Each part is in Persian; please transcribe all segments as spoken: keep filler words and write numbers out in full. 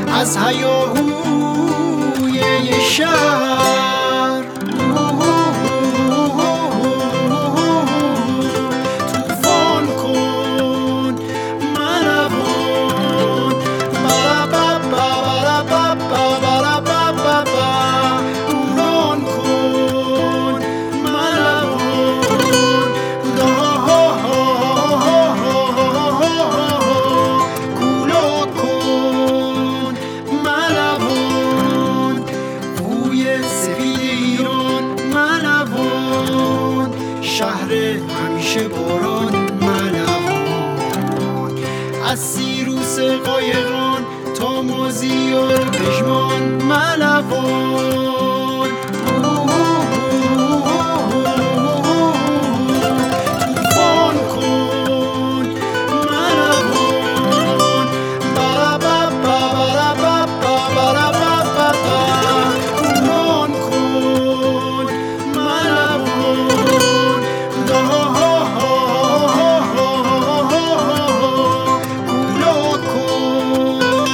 از هیاهوی شهر توفان کن ملوان برابابا برابابا برابابا بوران کن ملوان گولا کن ملوان بوی سپید ایران ملوان شهر همیشه باران ملوان از سیروس قایقان تا مازیار پژمان ملوان توفان کن ملوان برابابا برابابا برابابا بوران کن ملوان گولا کن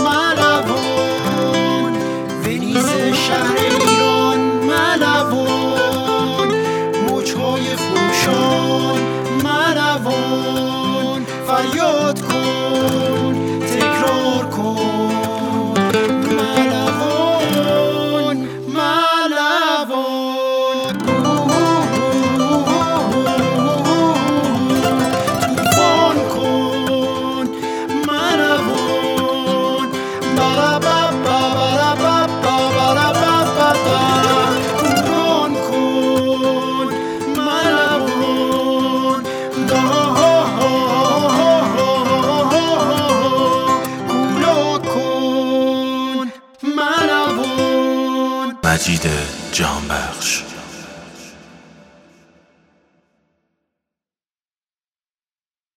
ملوان ونیز شهر ایران ملوان موجهای خروشان ملوان فریاد کن تکرار کن ملوان ملوان توفان کن ملوان برابابا برابابا برابابا بوران کن ملوان گولا کن ملوان مجید جهانبخش.